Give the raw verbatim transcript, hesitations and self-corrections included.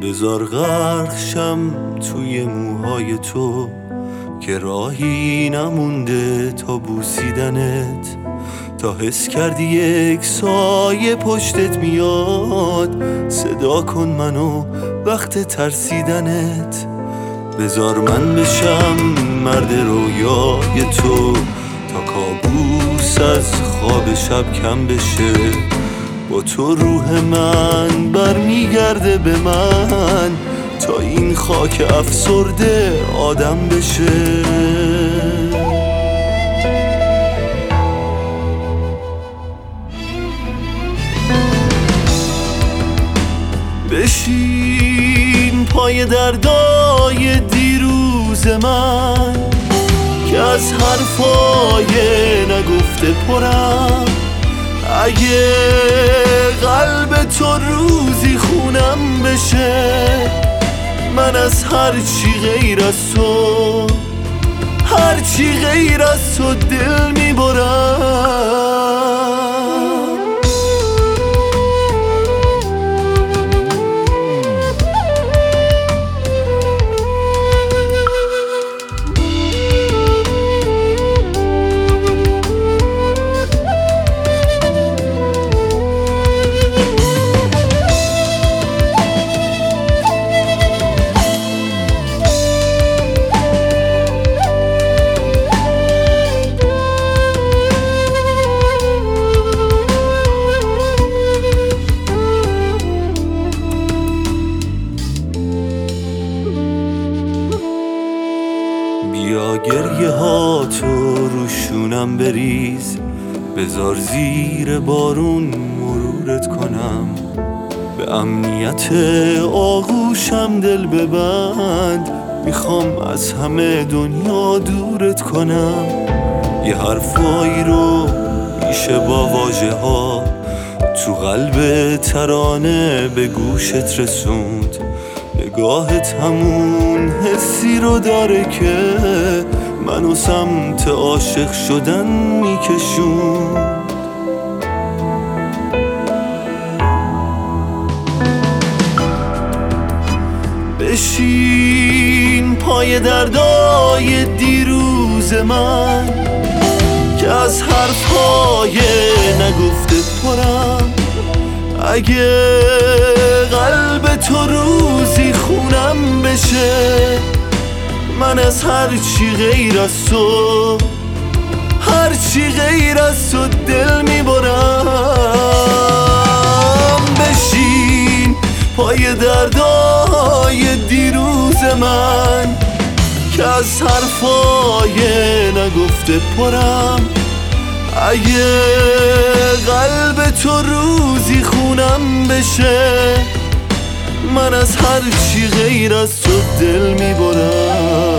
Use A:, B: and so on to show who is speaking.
A: بذار غرق شم توی موهای تو که راهی نمونده تا بوسیدنت، تا حس کردی یک سایه پشتت میاد. صدا کن منو وقت ترسیدنت، بذار من بشم مرد رویای تو تا کابوس از خواب شب کم بشه. با تو روح من برمیگرده به من تا این خاک افسرده آدم بشه. بشین پای دردای دیروز من که از حرفای نگفته پرم. اگه قلب تو روزی خونم بشه، من از هر چی غیر از تو، هر چی غیر از تو دل میبرم. بیا گریه ها تو روشونم بریز، بذار زیر بارون مرورت کنم. به امنیت آغوشم دل ببند، میخوام از همه دنیا دورت کنم. یه حرفایی رو میشه با واژه ها تو قلب ترانه به گوشت رسوند. نگاهت همون حسی رو داره که منو سمت عاشق شدن میکشون. بشین پای دردای دیروز من که از حرفهای نگفته پرم. اگه قلب تو روزی خونم بشه، من از هر چی غیر از تو، هر چی غیر از تو دل میبرم. بشین پای دردای دیروز من که از حرفای نگفته پرم. اگه قلب تو روزی خونم بشه، من از هر چی غیر از تو دل میبرم.